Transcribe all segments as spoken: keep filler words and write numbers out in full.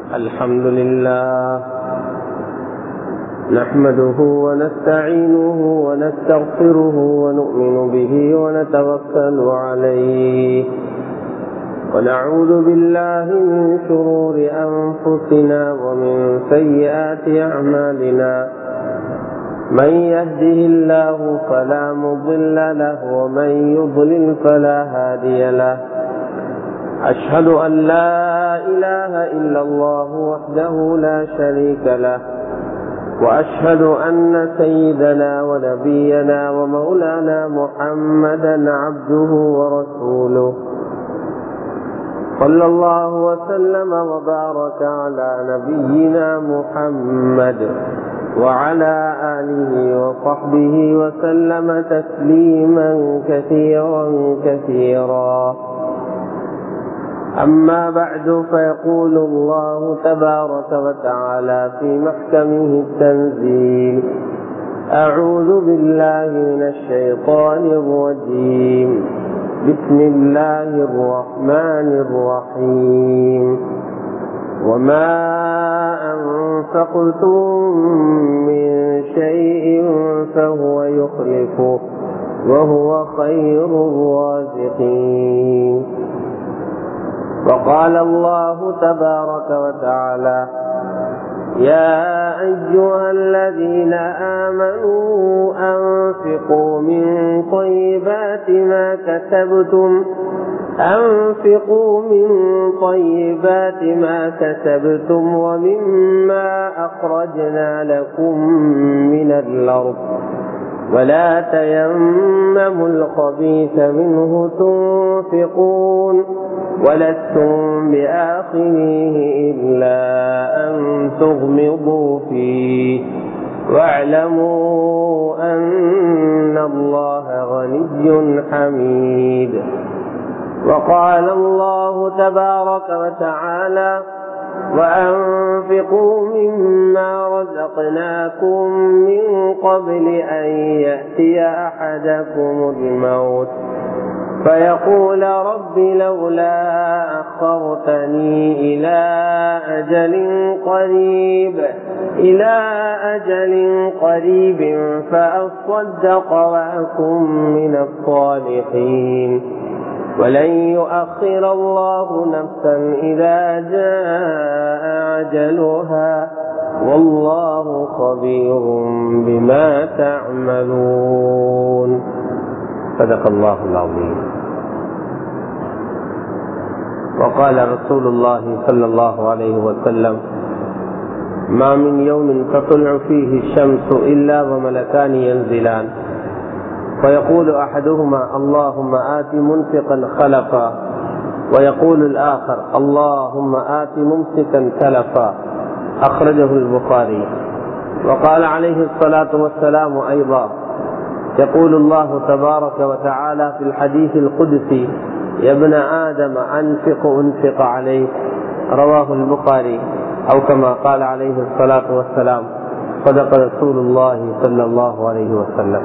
الحمد لله نحمده ونستعينه ونستغفره ونؤمن به ونتوكل عليه ونعوذ بالله من شرور أنفسنا ومن سيئات أعمالنا من يهده الله فلا مضل له ومن يضلل فلا هادي له أشهد أن لا إله إلا الله وحده لا شريك له وأشهد أن سيدنا ونبينا ومولانا محمدا عبده ورسوله صلى الله وسلم وبارك على نبينا محمد وعلى آله وصحبه وسلم تسليما كثيرا كثيرا. أما بعد، فيقول الله تبارك وتعالى في محكمه التنزيل: أعوذ بالله من الشيطان الرجيم، بسم الله الرحمن الرحيم. وما أنفقتم من شيء فهو يخلفه وهو خير الرازقين. وقال الله تبارك وتعالى: يا أيها الذين آمنوا أنفقوا من طيبات ما كسبتم أنفقوا من طيبات ما كسبتم ومما أخرجنا لكم من الأرض ولا تيمموا الخبيث منه تنفقون ولستم بآخذيه إلا أن تغمضوا فيه واعلموا أن الله غني حميد. وقال الله تبارك وتعالى: وأنفقوا مما رزقناكم من قبل أن يأتي أحدكم الموت فيقول رب لولا أخرتني إلى أجل قريب إلى أجل قريب فأصدق وأكن من الصالحين ولن يؤخر الله نفسا إذا جاء أجلها والله خبير بما تعملون. صدق الله العظيم. وقال رسول الله صلى الله عليه وسلم: ما من يوم تطلع فيه الشمس إلا وملكان ينزلان فيقول أحدهما اللهم آت منفقا خلفا ويقول الآخر اللهم آت ممسكا تلفا. أخرجه البخاري. وقال عليه الصلاة والسلام أيضا: يقول الله تبارك وتعالى في الحديث القدسي: يا ابن آدم أنفق أنفق عليك. رواه البخاري. أو كما قال عليه الصلاة والسلام: صدق رسول الله صلى الله عليه وسلم.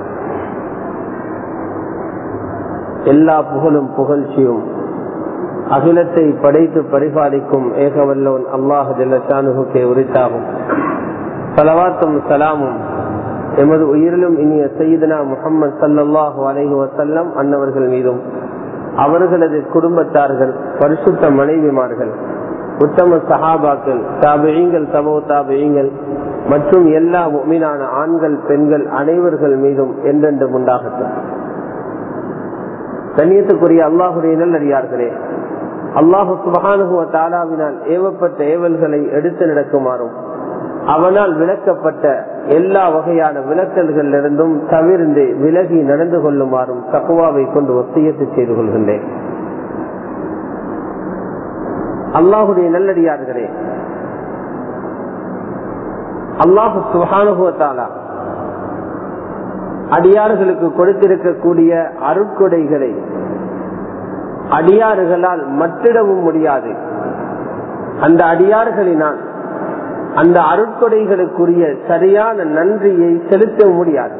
எல்லா புகழும் புகழ்ச்சியும் அகிலத்தை படைத்து பரிபாலிக்கும் ஏகவல்லோன் அல்லாஹ் ஜல்ல ஷானுஹுக்கே உரித்தாகும். ஸலவாத்தும் ஸலாமும் எமது உயிரிலும் இனிய சய்யிதுனா முஹம்மது ஸல்லல்லாஹு அலைஹி வஸல்லம் அன்னவர்கள் மீதும் அவர்களது குடும்பத்தார்கள், பரிசுத்த மனைவிமார்கள், உத்தம சஹாபாக்கள், தாபிஈங்கள், தபோ தாபிஈங்கள் மற்றும் எல்லா முஃமினான ஆண்கள் பெண்கள் அனைவர்கள் மீதும் என்றென்றும் உண்டாகட்டும். கண்ணியத்துக்குரிய அல்லாஹுடைய நல்லடியார்களே, அல்லாஹு சுப்ஹானஹு வ தஆலாவினால் ஏவப்பட்ட ஏவல்களை எடுத்து நடக்குமாறும் அவனால் விளக்கப்பட்ட எல்லா வகையான விளக்கல்களிலிருந்தும் தவிர்ந்து விலகி நடந்து கொள்ளுமாறும் தக்வாவை கொண்டு வசியத்து செய்து கொள்கின்றேன். அல்லாஹுடைய நல்லடியார்களே, அல்லாஹு சுப்ஹானஹு வ தஆலா அடியார்களுக்கு கொடுத்திருக்கக்கூடிய அருட்கொடைகளை அடியார்களால் மற்றிடவும் முடியாது. அந்த அடியார்களினால் அந்த அருட்கொடைகளுக்குரிய சரியான நன்றியை செலுத்த முடியாது.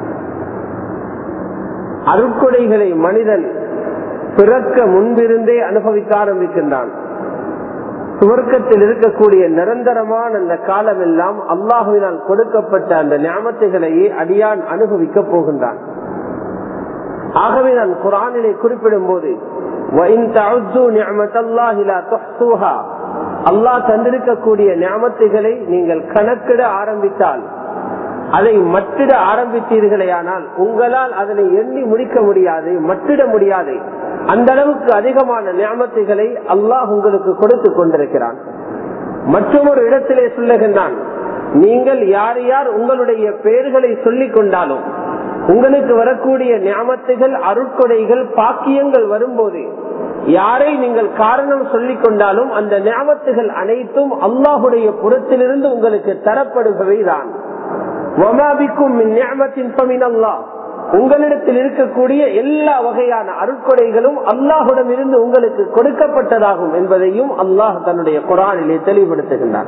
அருட்கொடைகளை மனிதன் பிறக்க முன்பிருந்தே அனுபவிக்க ஆரம்பிக்கின்றான். சுவர்க்கத்தில் இருக்கக்கூடிய நிரந்தரமான அந்த காலம் எல்லாம் அல்லாஹுவினால் கொடுக்கப்பட்ட அந்த நியமத்துகளையே அடியான் அனுபவிக்க போகின்றான். ஆகவே நான் குர்ஆனிலே குறிப்பிடும் போது அல்லாஹ் தந்திருக்கக்கூடிய நியமத்துகளை நீங்கள் கணக்கிட ஆரம்பித்தால், அதை மட்டிட ஆரம்பித்தீர்களேயானால் உங்களால் அதனை எண்ணி முடிக்க முடியாது, மட்டிட முடியாது. அந்த அளவுக்கு அதிகமான நியமத்துகளை அல்லாஹ் உங்களுக்கு கொடுத்து கொண்டிருக்கிறான். மற்றொரு இடத்திலே சொல்லுகின்றான், நீங்கள் யார் யார் உங்களுடைய பெயர்களை சொல்லிக் கொண்டாலும் உங்களுக்கு வரக்கூடிய நியமத்துகள், அருட்கொடைகள், பாக்கியங்கள் வரும்போது யாரை நீங்கள் காரணம் சொல்லிக் கொண்டாலும் அந்த நியமத்துகள் அனைத்தும் அல்லாஹுடைய புறத்திலிருந்து உங்களுக்கு தரப்படுபவைதான். உங்களிடத்தில் இருக்கக்கூடிய எல்லா வகையான அருட்கொடைகளும் அல்லாஹுடன் இருந்து உங்களுக்கு கொடுக்கப்பட்டதாகும் என்பதையும் அல்லாஹ் தன்னுடைய குர்ஆனிலே தெளிவுபடுத்துகின்றார்.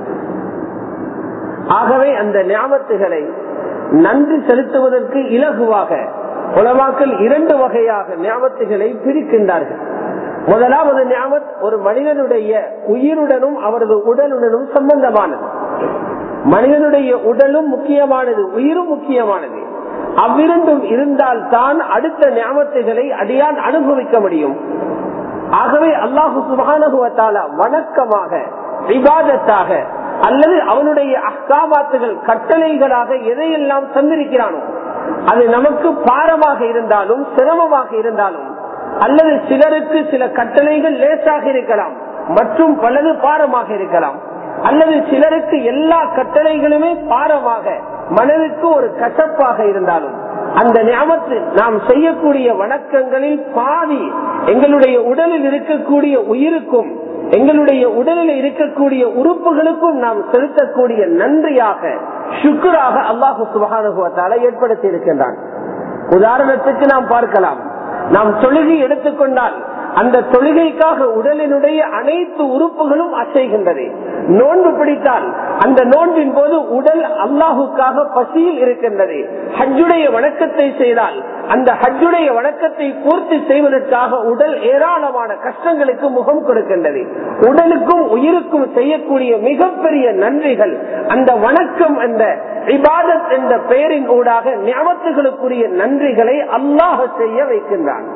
ஆகவே அந்த நியமத்துகளை நன்றி செலுத்துவதற்கு இலகுவாக உலமாக்கள் இரண்டு வகையாக நியமத்துகளை பிரிக்கின்றார்கள். முதலாவது நியமத் ஒரு மனிதனுடைய உயிருடனும் அவரது உடலுடனும் சம்பந்தமானது. மனிதனுடைய உடலும் முக்கியமானது, உயிரும் முக்கியமானது. அவ்விரண்டும் இருந்தால் தான் அடுத்த நியமத்துகளை அடியான் அனுபவிக்க முடியும். ஆகவே அல்லாஹு சுப்ஹானஹு வ தஆலா வணக்கமாக, இபாதத்தாக அல்லது அவனுடைய அஹ்காமாத்துகள், கட்டளைகளாக எதையெல்லாம் தந்திருக்கிறானோ அது நமக்கு பாரமாக இருந்தாலும் சிரமமாக இருந்தாலும், அல்லது சிலருக்கு சில கட்டளைகள் லேசாக இருக்கலாம் மற்றும் பலது பாரமாக இருக்கலாம், அல்லது சிலருக்கு எல்லா கட்டளைகளுமே பாரமாக மனதுக்கு ஒரு கசப்பாக இருந்தாலும், அந்த நியமத்து நாம் செய்யக்கூடிய வணக்கங்களில் பாதி எங்களுடைய உடலில் இருக்கக்கூடிய உயிருக்கும் எங்களுடைய உடலில் இருக்கக்கூடிய உறுப்புகளுக்கும் நாம் செலுத்தக்கூடிய நன்றியாக, சுக்ராக அல்லாஹ் சுப்ஹானஹு வ தஆலா ஏற்படுத்தி இருக்கின்றான். உதாரணத்துக்கு நாம் பார்க்கலாம், நாம் தொழுகை எடுத்துக்கொண்டால் அந்த தொழுகைக்காக உடலினுடைய அனைத்து உறுப்புகளும் அசைகின்றது. நோன்பு பிடித்தால் அந்த நோன்பின் போது உடல் அல்லாஹுக்காக பசியில் இருக்கின்றது. ஹஜ்ஜுடைய வணக்கத்தை செய்தால் அந்த ஹஜ்ஜுடைய வணக்கத்தை பூர்த்தி செய்வதற்காக உடல் ஏராளமான கஷ்டங்களுக்கு முகம் கொடுக்கின்றது. உடலுக்கும் உயிருக்கும் செய்யக்கூடிய மிகப்பெரிய நன்றிகள் அந்த வணக்கம் என்ற இபாதத் என்ற பெயரின் ஊடாக நியமத்துகளுக்குரிய நன்றிகளை அல்லாஹ் செய்ய வைக்கின்றான்.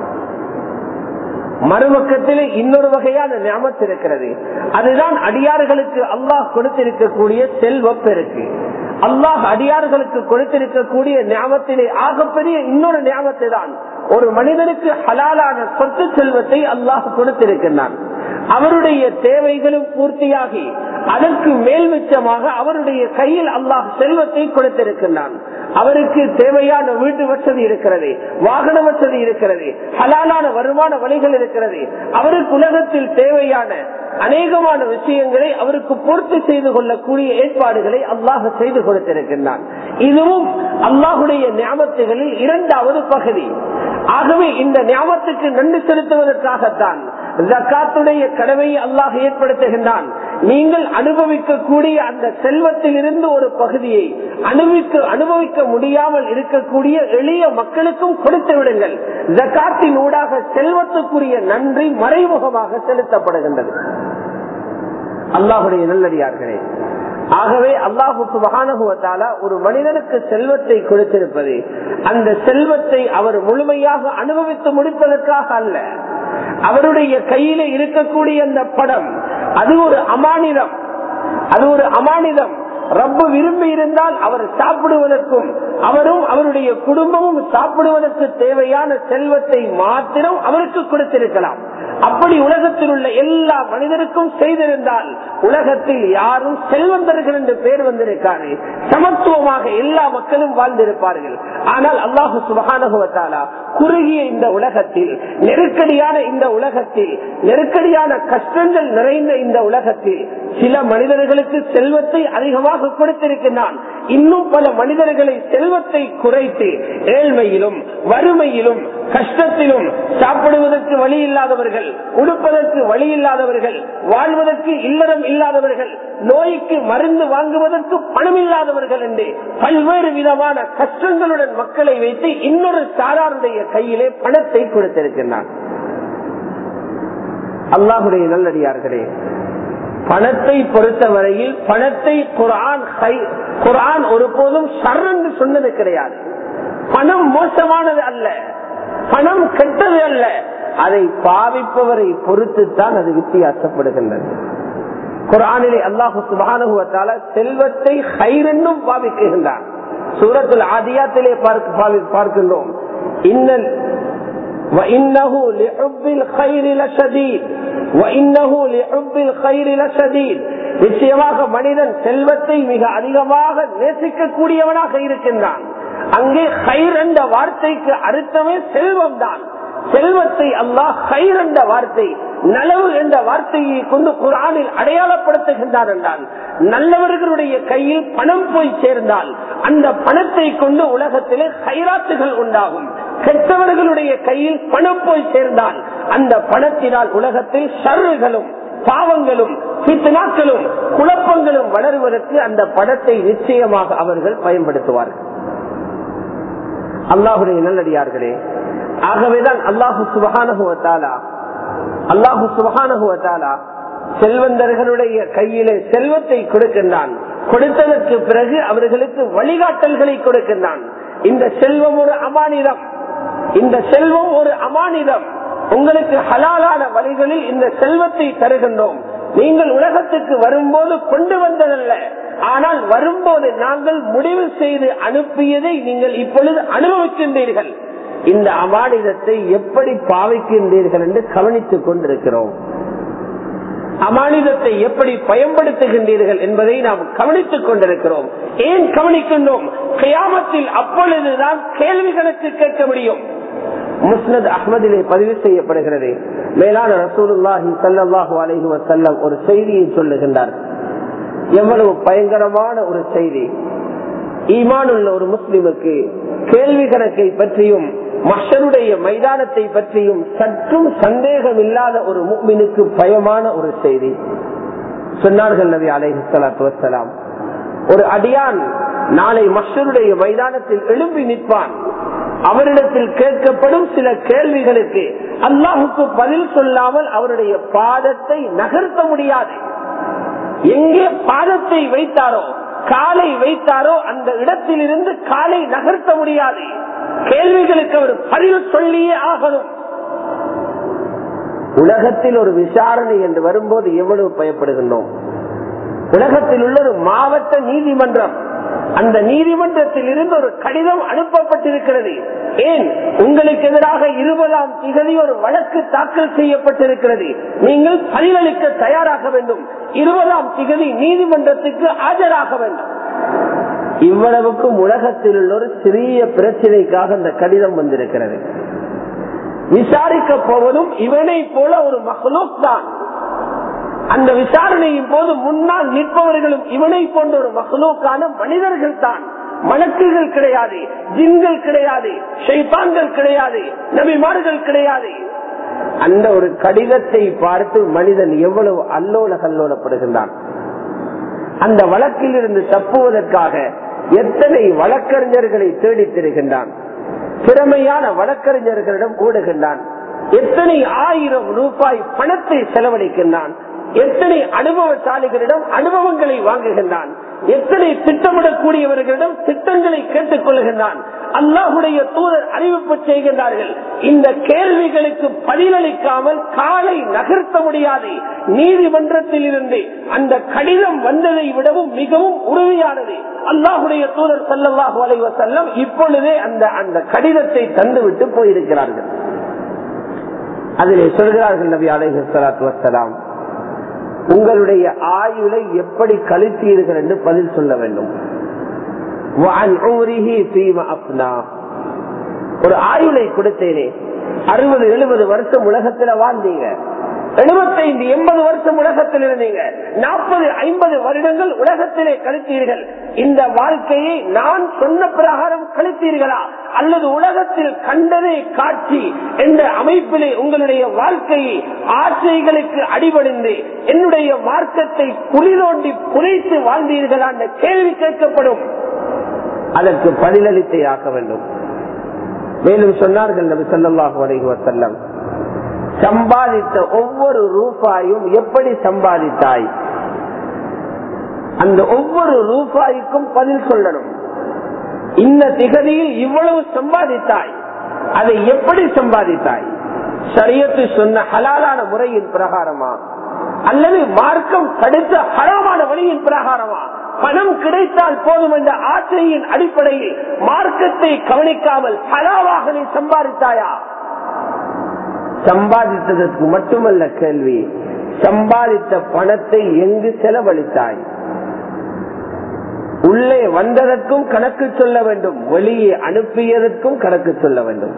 மறுபக்கத்திலே இன்னொரு வகையான நியமத் இருக்கிறது. அதுதான் அடியார்களுக்கு அல்லாஹ் கொடுத்திருக்கக்கூடிய செல்வ பெருக்கு. அல்லாஹ் அடியார்களுக்கு கொடுத்திருக்கக்கூடிய நியமத்திலே ஆகப்பெரிய இன்னொரு நியமத்தை தான் ஒரு மனிதனுக்கு ஹலாலான சொத்து செல்வத்தை அல்லாஹ் கொடுத்திருக்கின்றான். அவருடைய தேவைகளும் பூர்த்தியாகி அதற்கு மேல் மிச்சமாக அவருடைய கையில் அல்லாஹ் செல்வத்தை கொடுத்திருக்கின்றான். அவருக்கு தேவையான வீட்டு வசதி இருக்கிறது, வாகன வசதி இருக்கிறது, ஹலாலான வருமான வழிகள் இருக்கிறது. அவருக்கு உலகத்தில் தேவையான அநேகமான விஷயங்களை அவருக்கு பூர்த்தி செய்து கொள்ளக்கூடிய ஏற்பாடுகளை அல்லாஹ் செய்து கொடுத்திருக்கின்றான். இதுவும் அல்லாஹுடைய நியமத்துகளில் இரண்டாவது பகுதி. ஆகவே இந்த நியமத்துக்கு நன்றி செலுத்துவதற்காகத்தான் ஜகாத்துடைய கடமையை அல்லாஹ் ஏற்படுத்துகின்றான். நீங்கள் அனுபவிக்கக்கூடிய அந்த செல்வத்தில் இருந்து ஒரு பகுதியை அனுபவிக்க அனுபவிக்க முடியாமல் இருக்கக்கூடிய எளிய மக்களுக்கும் கொடுத்து விடுங்கள். ஜகாத்தின் ஊடாக செல்வத்துக்குரிய நன்றி மறைமுகமாக செலுத்தப்படுகின்றது. அல்லாஹுடைய நல்லடியார்களே, ஆகவே அல்லாஹு சுப்ஹானஹு வ தஆலா ஒரு மனிதனுக்கு செல்வத்தை கொடுத்திருப்பது அந்த செல்வத்தை அவர் முழுமையாக அனுபவித்து முடிப்பதற்காக அல்ல. அவருடைய கையில இருக்கக்கூடிய அந்த படம் அது ஒரு அமானிதம், அது ஒரு அமானிதம். ரப்பு விரும்பி இருந்தால் அவர் சாப்பிடுவதற்கும் அவரும் அவருடைய குடும்பமும் சாப்பிடுவதற்கு தேவையான செல்வத்தை மாத்திரம் அவருக்கு கொடுத்திருக்கலாம். அப்படி உலகத்தில் உள்ள எல்லா மனிதருக்கும் செய்திருந்தால் உலகத்தில் யாரும் செல்வந்தர்கள் என்று பெயர் வந்திருக்காரு, சமத்துவமாக எல்லா மக்களும் வாழ்ந்திருப்பார்கள். ஆனால் அல்லாஹு சுப்ஹானஹு வ தஆலா குறுகிய இந்த உலகத்தில், நெருக்கடியான இந்த உலகத்தில், நெருக்கடியான கஷ்டங்கள் நிறைந்த இந்த உலகத்தில் சில மனிதர்களுக்கு செல்வத்தை அதிகமாக கொடுத்திருக்கிறான். இன்னும் பல மனிதர்களை செல்வத்தை குறைத்து ஏழ்மையிலும் வறுமையிலும் கஷ்டத்திலும், சாப்பிடுவதற்கு வழி இல்லாதவர்கள், உடுப்பதற்கு வழி இல்லாதவர்கள், வாழ்வதற்கு இல்லறம் இல்லாதவர்கள், நோய்க்கு மருந்து வாங்குவதற்கு பணம் இல்லாதவர்கள் என்று பல்வேறு விதமான கஷ்டங்களுடன் மக்களை வைத்து இன்னொரு சாராருடைய கையிலே பணத்தை கொடுத்திருக்கிறார். அல்லாஹுடைய நல்லடியார்களே, பணத்தை பொறுத்தவரையில் பணத்தை குர்ஆன் குர்ஆன் ஒருபோதும் ஷர் என்று சொன்னது கிடையாது. பணம் மோசமானது அல்ல, பணம் கெட்டது அல்ல, அதை பாவிப்பவரை பொறுத்துத்தான் அது வித்தியாசப்படுகின்றது. குர்ஆனிலே அல்லாஹ் சுப்ஹானஹு வ தஆலா செல்வத்தை கைர் என்றும் பாவிக்கின்றான். சூரத்துல் ஆதியாத்திலே பார்க்கின்றோம், இன்னல் وَإِنَّهُ لِحُبِّ الْخَيْرِ لَشَدِيدٌ وَإِنَّهُ لِحُبِّ الْخَيْرِ لَشَدِيدٌ. நிச்சயமாக மனிதன் செல்வத்தை மிக அதிகமாக நேசிக்க கூடியவனாக இருக்கின்றான். அங்கே கைர் என்ற வார்த்தைக்கு அர்த்தமே செல்வம் தான். செல்வத்தை அல்லாஹ் கைர் என்ற வார்த்தை, நலவு என்ற வார்த்தையை கொண்டு குர்ஆனில் அடையாளப்படுத்துகின்றார் என்றால், நல்லவர்களுடைய கையில் பணம் போய் சேர்ந்தால் அந்த பணத்தை கொண்டு உலகத்திலே கைராத்துகள் உண்டாகும். கெட்டவர்களுடைய கையில் பணம் போய் சேர்ந்தால் அந்த பணத்தினால் உலகத்தில் ஷர்றுகளும் பாவங்களும் ஃபித்னாக்களும் குழப்பங்களும் வளருவதற்கு அந்த பணத்தை நிச்சயமாக அவர்கள் பயன்படுத்துவார்கள். அல்லாஹுடைய நல்லடியார்களே, ஆகவேதான் அல்லாஹு சுப்ஹானஹு வ தஆலா அல்லாஹு சுப்ஹானஹு வ தஆலா செல்வந்தர்களுடைய கையிலே செல்வத்தை கொடுக்கின்றான். கொடுத்ததற்கு பிறகு அவர்களுக்கு வழிகாட்டல்களை கொடுக்கின்றான். இந்த செல்வம் ஒரு அமானிதம், இந்த செல்வம் ஒரு அமானிதம். உங்களுக்கு ஹலாலான வழிகளில் இந்த செல்வத்தை தருகின்றோம். நீங்கள் உலகத்துக்கு வரும்போது கொண்டு வந்ததல்ல, ஆனால் வரும்போது நாங்கள் முடிவு செய்து அனுப்பியதை நீங்கள் இப்பொழுது அனுபவிக்கின்றீர்கள். இந்த அமானிதத்தை எப்படி பாவிக்கின்றீர்கள் என்று கவனித்துக் கொண்டிருக்கிறோம். அமானிதத்தை எப்படி பயன்படுத்துகின்றீர்கள் என்பதை நாம் கவனித்துக் கொண்டிருக்கிறோம். ஏன் கவனிக்கின்றோம்? கியாமத்தில் அப்பொழுதுதான் கேள்விகளுக்கு கேட்க முடியும். முஸ்னத் அஹ்மதிலே பதிவு செய்யப்படுகிறது, மேலான ரசூலுல்லாஹி ஸல்லல்லாஹு அலைஹி வஸல்லம் ஒரு செய்தியை சொல்லுகின்றார். எவ்வளவு பயங்கரமான ஒரு செய்தி! ஈமானுள்ள ஒரு முஸ்லிமுக்கு கேள்வி கணக்கை பற்றியும் மஹ்ஷருடைய மைதானத்தை பற்றியும் சற்றும் சந்தேகம் இல்லாத ஒரு முஃமினுக்கு பயமான ஒரு செய்தி சொன்னார்கள் நபி அலைஹிஸ்ஸலாத்து வஸ்ஸலாம். ஒரு அடியான் நாளை மஹ்ஷருடைய மைதானத்தில் எழும்பி நிற்பான். அவரிடத்தில் கேட்கப்படும் சில கேள்விகளுக்கு அல்லாஹுக்கு பதில் சொல்லாமல் அவருடைய பாதத்தை நகர்த்த முடியாது. எங்கே பாதத்தை வைத்தாரோ, காலை வைத்தாரோ, அந்த இடத்தில் இருந்து காலை நகர்த்த முடியாது. கேள்விகளுக்கு அவர் பதில் சொல்லியே ஆகணும். உலகத்தில் ஒரு விசாரணை என்று வரும்போது எவ்வளவு பயப்படுகின்றோம். உலகத்தில் உள்ள ஒரு மாவட்ட நீதிமன்றம், அந்த நீதிமன்றத்தில் இருந்து ஒரு கடிதம் அனுப்பப்பட்டிருக்கிறது. ஏன்? உங்களுக்கு எதிராக இருபதாம் திகதி ஒரு வழக்கு தாக்கல் செய்யப்பட்டிருக்கிறது, நீங்கள் பதிலளிக்க தயாராக வேண்டும், இருபதாம் திகதி நீதிமன்றத்துக்கு ஆஜராக வேண்டும். இவ்வளவுக்கும் உலகத்தில் உள்ள ஒரு சிறிய பிரச்சனைக்காக அந்த கடிதம் வந்திருக்கிறது. விசாரிக்க போவதும் இவனை போல ஒரு மக்லூக் தான். அந்த விசாரணையின் போது முன்னால் நிற்பவர்களும் இவனை போன்ற ஒரு மக்லூக்கான மனிதர்கள் தான். மலக்குகள் கிடையாது, ஜின்கள் கிடையாது, ஷைத்தான்கள் கிடையாது, நபிமார்கள் கிடையாது. அந்த ஒரு கடிதத்தை பார்த்து மனிதன் எவ்வளவு அல்லோல கல்லோலப்படுகின்றான். அந்த வழக்கில் இருந்து தப்புவதற்காக எத்தனை வழக்கறிஞர்களை தேடித் திரிகின்றான். திறமையான வழக்கறிஞர்களிடம் ஓடுகின்றான். எத்தனை ஆயிரம் ரூபாய் பணத்தை செலவழிக்கின்றான். எத்தனை அனுபவசாலிகளிடம் அனுபவங்களை வாங்குகின்றான். எத்தனை திட்டமிடக்கூடியவர்களிடம் திட்டங்களை கேட்டுக் கொள்கின்றான். அல்லாஹுடைய தூதர் அறிவிப்பு செய்கின்றார்கள், இந்த கேள்விகளுக்கு பதிலளிக்காமல் காலை நகர்த்த முடியாது. நீதிமன்றத்தில் இருந்து அந்த கடிதம் வந்ததை விடவும் மிகவும் உறுதியானது. அல்லாஹுடைய தூதர் ஸல்லல்லாஹு அலைஹி வஸல்லம் இப்பொழுதே அந்த அந்த கடிதத்தை தந்துவிட்டு போயிருக்கிறார்கள். அதிலே சொல்கிறார்கள் நபி அலைஹிஸ்ஸலாத்து வஸ்ஸலாம், உங்களுடைய ஆயுளை எப்படி கழித்தீர்கள் என்று பதில் சொல்ல வேண்டும். ஒரு ஆயுளை கொடுத்தேனே, அறுபது எழுபது வருஷம் உலகத்துல வாழ்ந்தீங்க, எழுபத்தைந்து எண்பது வருஷம் உலகத்தில் இருந்தீங்க, நாற்பது ஐம்பது வருடங்கள் உலகத்திலே கழித்தீர்கள். இந்த வாழ்க்கையை நான் சொன்ன பிரகாரம் கழித்தீர்களா, அல்லது உலகத்தில் கண்டதை காட்சி என்ற அமைப்பிலே உங்களுடைய வாழ்க்கையை ஆசைகளுக்கு அடிபணிந்து என்னுடைய மார்க்கத்தை புரிதோண்டி புரைத்து வாழ்ந்தீர்களா என்ற கேள்வி கேட்கப்படும். அதற்கு பதிலளித்தே ஆக்க வேண்டும். மேலும் சொன்னார்கள் நபி ஸல்லல்லாஹு அலைஹி வஸல்லம், சம்பாதித்த ஒவ்வொரு ரூபாயும் எப்படி சம்பாதித்தாய், அந்த ஒவ்வொரு ரூபாய்க்கும் பதில் சொல்லணும். இந்த திகதியில் இவ்வளவு சம்பாதித்தாய், அதை எப்படி சம்பாதித்தாய்? ஷரியத்து சொன்ன ஹலாலான முறையின் பிரகாரமா அல்லது மார்க்கம் தடுத்த ஹராமான வழியின் பிரகாரமா? பணம் கிடைத்தால் போதும் என்ற ஆசையின் அடிப்படையில் மார்க்கத்தை கவனிக்காமல் ஹலாலாக நீ சம்பாதித்தாயா? சம்பாதித்ததற்கு மட்டுமல்ல கேள்வி, சம்பாதித்த பணத்தை எங்கு செலவழித்தாய்? உள்ளே வந்ததற்கும் கணக்கு சொல்ல வேண்டும், வெளியே அனுப்பியதற்கும் கணக்கு சொல்ல வேண்டும்.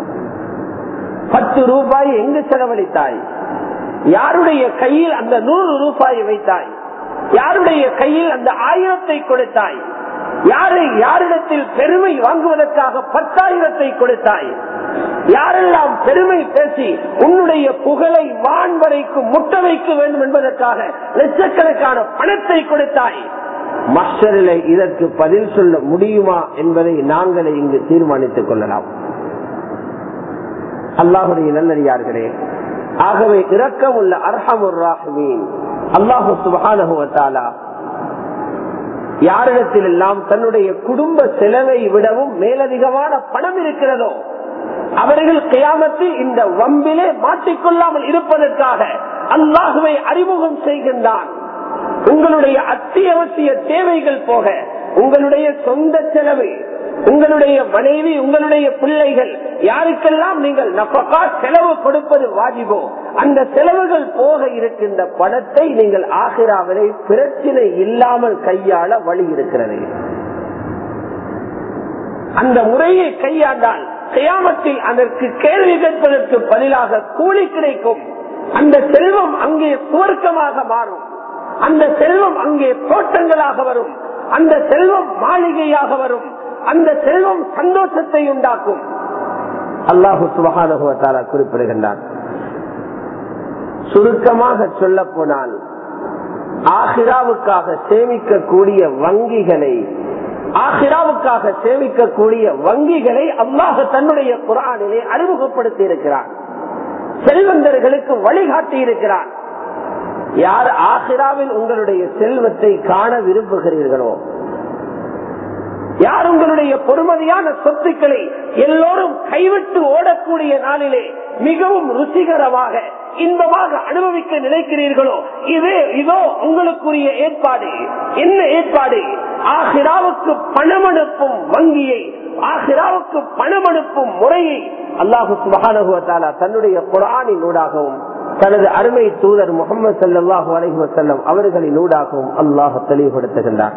பத்து ரூபாய் எங்கு செலவழித்தாய்? யாருடைய கையில் அந்த நூறு ரூபாயை வைத்தாய்? யாருடைய கையில் அந்த ஆயிரத்தை கொடுத்தாய்? யாரை யாரிடத்தில் பெருமை வாங்குவதற்காக பத்தாயிரத்தை கொடுத்தாய்? யாரெல்லாம் பெருமை பேசி உன்னுடைய புகழை வான் வரைக்கும் முட்ட வைக்க வேண்டும் என்பதற்காக லட்சக்கணக்கான பணத்தை கொடுத்தாய்? மஸ்டரில் இதற்கு பதில் சொல்ல முடியுமா என்பதை நாங்களே இங்கு தீர்மானித்துக் கொள்ளலாம். அல்லாஹுடைய நல்லடியார்களே, ஆகவே இரக்கமுள்ள அர்ஹமுர் ராஹிமீன் அல்லாஹு சுப்ஹானஹு வ தஆலா யாரிடத்தில் எல்லாம் தன்னுடைய குடும்ப செலவை விடவும் மேலதிகமான பணம் இருக்கிறதோ அவர்கள் கியாமத்தில் இந்த வம்பிலே மாட்டிக்கொள்ளாமல் இருப்பதற்காக அல்லாஹுவை அறிமுகம் செய்கின்றான். உங்களுடைய அத்தியாவசிய தேவைகள் போக உங்களுடைய சொந்த செலவு, உங்களுடைய மனைவி, உங்களுடைய பிள்ளைகள், யாருக்கெல்லாம் நீங்கள் நஃபகா செலவு கொடுப்பது வாஜிபோ அந்த செலவுகள் போக இருக்கின்ற பணத்தை நீங்கள் ஆகிராவிலே பிரச்சனை இல்லாமல் கையாள வழி இருக்கிறது. அந்த முறையை கையாண்டால் கியாமத்தில் அதற்கு கேள்வி கேட்பதற்கு பதிலாக கூலி கிடைக்கும். அந்த செல்வம் அங்கே சுவர்க்கமாக மாறும். அந்த செல்வம் அங்கே தோட்டங்களாக வரும். அந்த செல்வம் மாளிகையாக வரும். அந்த செல்வம் சந்தோஷத்தை உண்டாக்கும். அல்லாஹு சுப்ஹானஹு வ தஆலா குறிப்பிடுகின்றான். சுருக்கமாக சொல்ல போனால் ஆகிராவுக்காக சேமிக்கக்கூடிய வங்கிகளை ஆகிராவுக்காக சேமிக்கக்கூடிய வங்கிகளை அல்லாஹ் தன்னுடைய குர்ஆனிலே அறிமுகப்படுத்தி இருக்கிறான். செல்வந்தர்களுக்கு வழிகாட்டி இருக்கிறான். யார் ஆகிராவில் உங்களுடைய செல்வத்தை காண விரும்புகிறீர்களோ, யார் உங்களுடைய பொறுமதியான சொத்துக்களை எல்லோரும் கைவிட்டு ஓடக்கூடிய நாளிலே மிகவும் ருசிகரமாக இன்பமாக அனுபவிக்க நினைக்கிறீர்களோ, இதே இதோ உங்களுக்குரிய ஏற்பாடு. என்ன ஏற்பாடு? ஆகிராவுக்கு பணம் அனுப்பும் வங்கியை, ஆகிராவுக்கு பணம் அனுப்பும் முறையை அல்லாஹு சுப்ஹானஹு வ தஆலா தன்னுடைய குர்ஆனின் ஊடாகவும் தனது அருமை தூதர் முஹம்மது ஸல்லல்லாஹு அலைஹி வஸல்லம் அவர்களின் ஊடாகவும் அல்லாஹ் தெளிவுபடுத்துகின்றார்.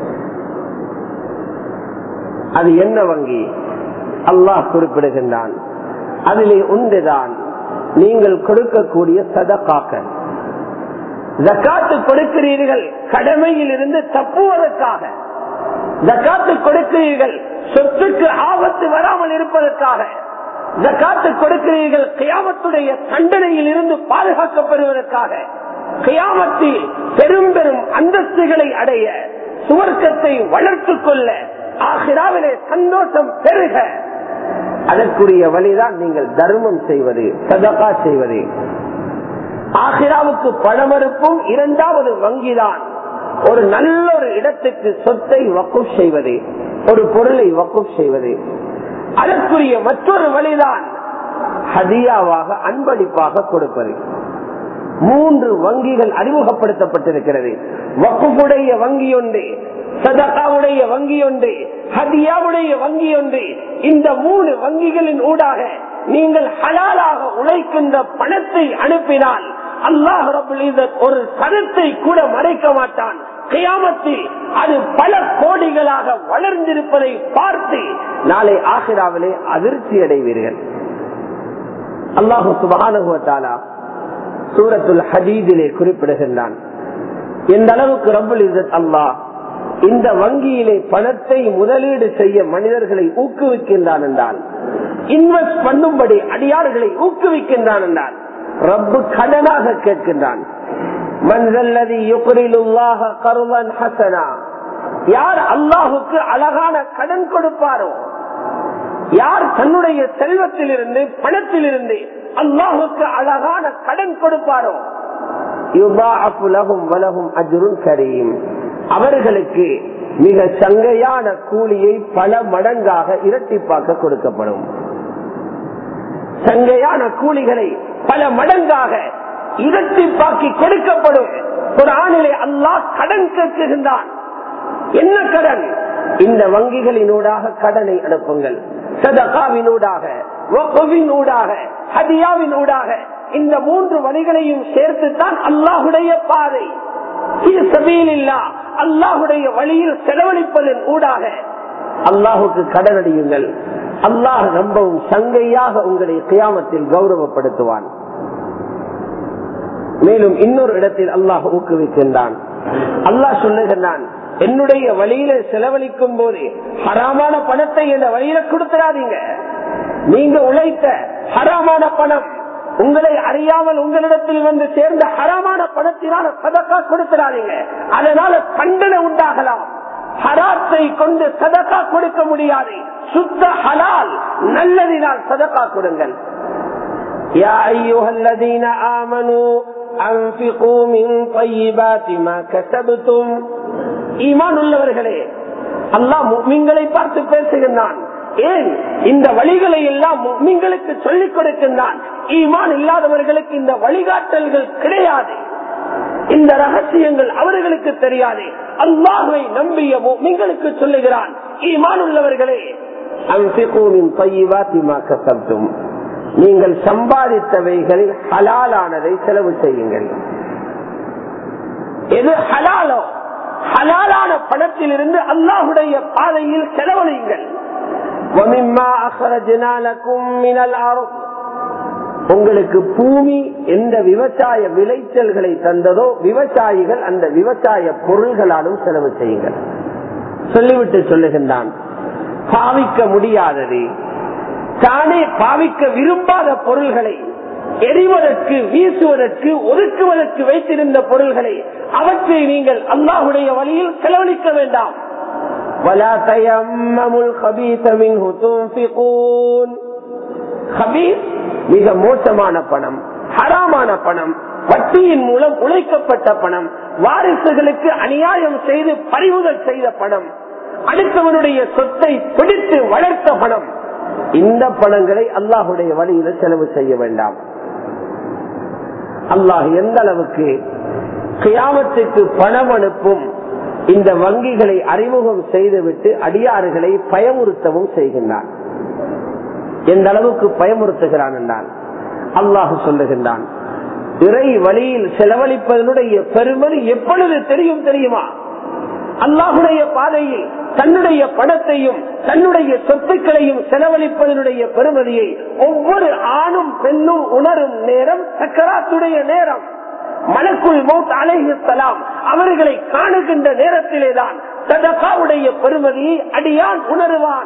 அது என்ன வங்கி? அல்லாஹ் குறிப்பிடுகின்றான். அதிலே ஒன்றுதான் நீங்கள் கொடுக்கக்கூடிய சதகாக்கள். ஜகாத்து கொடுக்கிறீர்கள் கடமையில் இருந்து தப்புவதற்காக, ஜகாத்து கொடுக்கிறீர்கள் சொத்துக்கு ஆபத்து வராமல் இருப்பதற்காக, ஜகாத்து கொடுக்கிறீர்கள் கியாமத்துடைய தண்டனையில் இருந்து பாதுகாக்கப்படுவதற்காக, கியாமத்தில் பெரும் பெரும் அந்தஸ்துகளை அடைய, சுவர்க்கத்தை வளர்த்துக் கொள்ள, ஆகிராவிலே சந்தோஷம் பெருக, அதற்குரிய வழிதான் நீங்கள் தர்மம் செய்வது, சதகா செய்வது. ஆகிராவுக்கு பணமறுப்பும் இரண்டாவது வங்கிதான். ஒரு நல்ல ஒரு இடத்துக்கு சொத்தை வக்குப் செய்வது, ஒரு பொருளை வக்குப் செய்வது. அதற்குரிய மற்றொரு வழிதான் ஹதியாவாக, அன்பளிப்பாக கொடுப்பது. மூன்று வங்கிகள் அறிமுகப்படுத்தப்பட்டிருக்கிறது. வக்குஃபுடைய வங்கி ஒன்று, சதகாவுடைய வங்கி ஒன்று, ஹதியாவுடைய வங்கி ஒன்று. இந்த மூணு வங்கிகளின் ஊடாக நீங்கள் ஹலாலாக உழைக்கின்ற பணத்தை அனுப்பினால் அல்லாஹ் ரப்பல் இஸ்ஸத் ஒரு சதத்தை கூட மறைக்க மாட்டான். கியாமத்தில் அது பல கோடிகளாக வளர்ந்திருப்பதை பார்த்து நாளை ஆகிராவிலே அதிர்ச்சி அடைவீர்கள். அல்லாஹ் சுப்ஹானஹு வ தஆலா சூரத்துல் ஹதீதிலே குறிப்பிடுகின்றான். எந்த அளவுக்கு ரப்பல் இஸ்ஸத் அல்லாஹ் இந்த வங்கியிலே பணத்தை முதலீடு செய்ய மனிதர்களை ஊக்குவிக்கின்றான் என்றால், இன்வெஸ்ட் பண்ணும்படி அடியார்களை ஊக்குவிக்கின்றான் என்றால், ரப்பு கடனாக கேட்கின்றான். யார் அல்லாஹுக்கு அழகான கடன் கொடுப்பாரோ, யார் தன்னுடைய செல்வத்தில் இருந்து பணத்தில் இருந்து அல்லாஹுக்கு அழகான கடன் கொடுப்பாரோ, அவர்களுக்கு மிக சங்கையான கூலியை பல மடங்காக இரட்டிப்பாக்க கொடுக்கப்படும். சங்கையான கூலிகளை பல மடங்காக இரட்டிப்பாக்கி கொடுக்கப்படும். குர்ஆனிலே அல்லாஹ் கடன் கேட்கின்றான். என்ன கடன்? இந்த வங்கிகளினூடாக கடனை அனுப்புங்கள், சதகாவினூடாக, வக்ஃபினூடாக, ஹதியாவினூடாக, இந்த மூன்று வழிகளையும் சேர்த்துத்தான் அல்லாஹுடைய பாதை அல்லாஹுடைய வழியில் செலவழிப்பதன் ஊடாக அல்லாஹுக்கு கடன் அடியுங்கள். அல்லாஹ் ரொம்பவும் சங்கையாக உங்களை கியாமத்தில் கௌரவப்படுத்துவான். மேலும் இன்னொரு இடத்தில் அல்லாஹ் ஊக்குவிக்கின்றான். அல்லாஹ் சொல்லுகின்றான், என்னுடைய வழியில செலவழிக்கும் போது ஹராமான பணத்தை இந்த வழியில கொடுத்துடாதீங்க. நீங்க உழைத்த ஹராமான பணம், உங்களை அறியாமல் உங்களிடத்தில் வந்து சேர்ந்த ஹராமான பணத்தினால சதக்கா கொடுத்துடாதீங்க. அதனால தண்டனை உண்டாகலாம். ஹராத்தை கொண்டு சதக்கா கொடுக்க முடியாது. சுத்த ஹலால் நல்லதினால் சதக்கா கொடுங்கள். யா அய்யுஹல்லதீன ஆமனூ அன்ஃபிகூ மின் தையிபாத்தி மா கஸப்தும். ஈமான் உள்ளவர்களே, அல்லாஹ் முஃமின்களை பார்த்து பேசுகின்றான். ஏன் இந்த வழிகளை எல்லாம் முஃமின்களுக்கு சொல்லிக் கொடுக்கின்றான்? ஈமான் இல்லாதவர்களுக்கு இந்த வழிகாட்டல்கள் கிடையாது, இந்த ரகசியங்கள் அவர்களுக்கு தெரியாது. அல்லாஹ்வை நம்பிய முஃமின்களுக்கு சொல்லுகிறான், ஈமான் உள்ளவர்களே, அன்ஃபிகூ மின் தையிபாத்தி மா கஸப்தும், நீங்கள் சம்பாதித்தவைகளில் ஹலாலானதை செலவு செய்யுங்கள். எது ஹலாலோ ஹலாலான பணத்திலிருந்து அல்லாஹுடைய பாதையில் செலவழியுங்கள். உங்களுக்கு பூமி எந்த விவசாய விளைச்சல்களை தந்ததோ விவசாயிகள் அந்த விவசாய பொருள்களாலும் செலவு செய்யுங்கள். சொல்லிவிட்டு சொல்லுகின்றான், பாவிக்க முடியாதது, தானே பாவிக்க விரும்பாத பொருள்களை எரிவதற்கு, வீசுவதற்கு, ஒதுக்குவதற்கு வைத்திருந்த பொருள்களை அவற்றை நீங்கள் அல்லாஹுடைய வழியில் செலவழிக்க வேண்டாம். وَلَا تَيَمَّمُوا الْخَبِيثَ مِنْهُ تُنْفِقُونَ. கபீஸ் மிக மோசமான பணம், ஹராமான பணம், வட்டியின் மூலம் உழைக்கப்பட்ட பணம், வாரிசுகளுக்கு அநியாயம் செய்து பறிமுதல் செய்த பணம், அடுத்தவனுடைய சொத்தை பிடித்து வளர்த்த பணம், இந்த பணங்களை அல்லாஹுடைய வழியில செலவு செய்ய வேண்டாம். அல்லாஹ் எந்த அளவுக்கு கியாமத்துக்கு பணம் அனுப்பும் இந்த வங்கிகளை அறிமுகம் செய்துவிட்டு அடியாறுகளை பயமுறுத்தவும் செய்கின்றான். எந்த அளவுக்கு பயமுறுத்துகிறான் என்றால் அல்லாஹ் சொல்லுகின்றான், இறை வழியில் செலவழிப்பதனுடைய பெருமதி எப்பொழுது தெரியும் தெரியுமா? அல்லாஹுடைய பாதையில் தன்னுடைய பணத்தையும் தன்னுடைய சொத்துக்களையும் செலவழிப்பதனுடைய பெருமதியை ஒவ்வொரு ஆணும் பெண்ணும் உணரும் நேரம் சக்கராத்துடைய நேரம். மலக்குல் மௌத் அலைஹிஸ்ஸலாம் அவர்களை காணுகின்ற நேரத்திலேதான் சதகாவுடைய பெருமதியை அடியான் உணருவான்.